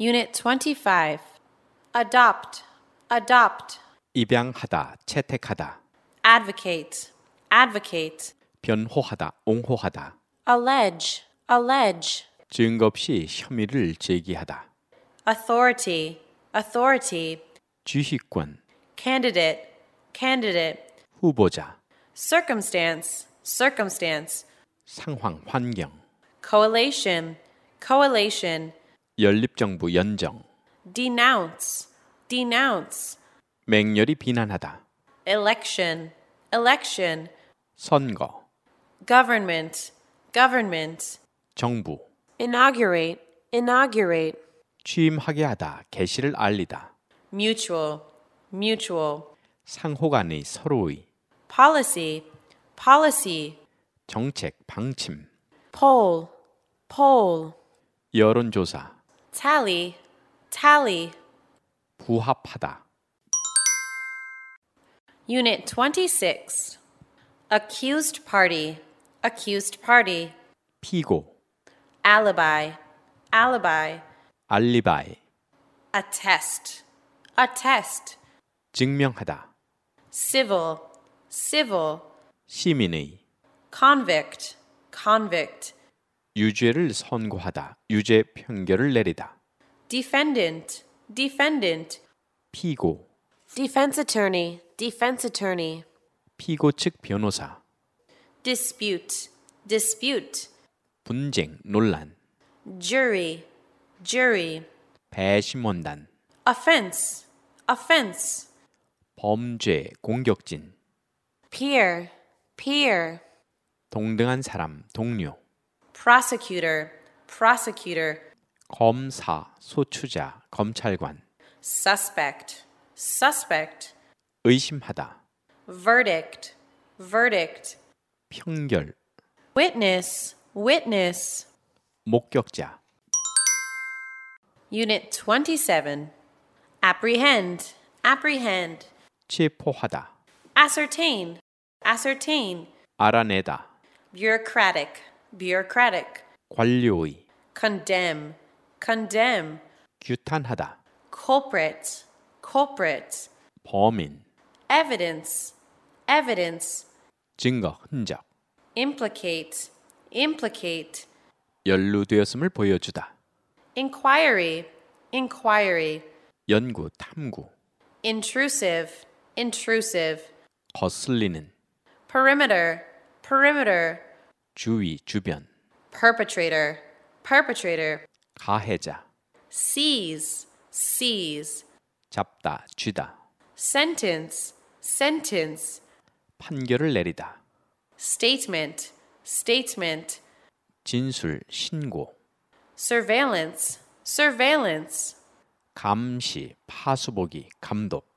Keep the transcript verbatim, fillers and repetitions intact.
Unit twenty-five. Adopt, adopt. 입양하다, 채택하다. Advocate, advocate. 변호하다, 옹호하다. Allege, allege. 증거 없이 혐의를 제기하다. Authority, authority. 지휘권, Candidate, candidate. 후보자. Circumstance, circumstance. 상황, 환경. Coalition, coalition. 연립정부, 연정. Denounce, denounce. 맹렬히 비난하다. Election, election. 선거. Government, government. 정부. Inaugurate, inaugurate. 취임하게 하다, 계시를 알리다. Mutual, mutual. 상호간의, 서로의. Policy, policy. 정책, 방침. Poll, poll. 여론조사. Tally, tally. 부합하다. Unit twenty-six. Accused party, accused party. 피고. Alibi, alibi. 알리바이. Attest, attest. 증명하다. Civil, civil. 시민의. Convict, convict. 유죄를 선고하다. 유죄 판결을 내리다. Defendant, defendant. 피고. Defense attorney, defense attorney. 피고 측 변호사. Dispute, dispute. 분쟁, 논란. Jury, jury. 배심원단. Offense, offense. 범죄, 공격진. Peer, peer. 동등한 사람, 동료. Prosecutor, prosecutor. 검사, 소추자, 검찰관. Suspect, suspect. 의심하다. Verdict, verdict. 평결. Witness, witness. 목격자. Unit twenty-seven. Apprehend, apprehend. 체포하다. Ascertain, ascertain. 알아내다. Bureaucratic, bureaucratic. 관료의. Condemn, condemn. 규탄하다. Culprit, culprit. 범인. Evidence, evidence. 증거, 흔적. Implicate, implicate. 연루되었음을 보여주다. Inquiry, inquiry. 연구, 탐구. Intrusive, intrusive. 거슬리는. Perimeter, perimeter. 주위, 주변. Perpetrator, perpetrator. 가해자. Seize, seize. 잡다, 쥐다. Sentence, sentence. 판결을 내리다. Statement, statement. 진술, 신고. Surveillance, surveillance. 감시, 파수보기, 감독.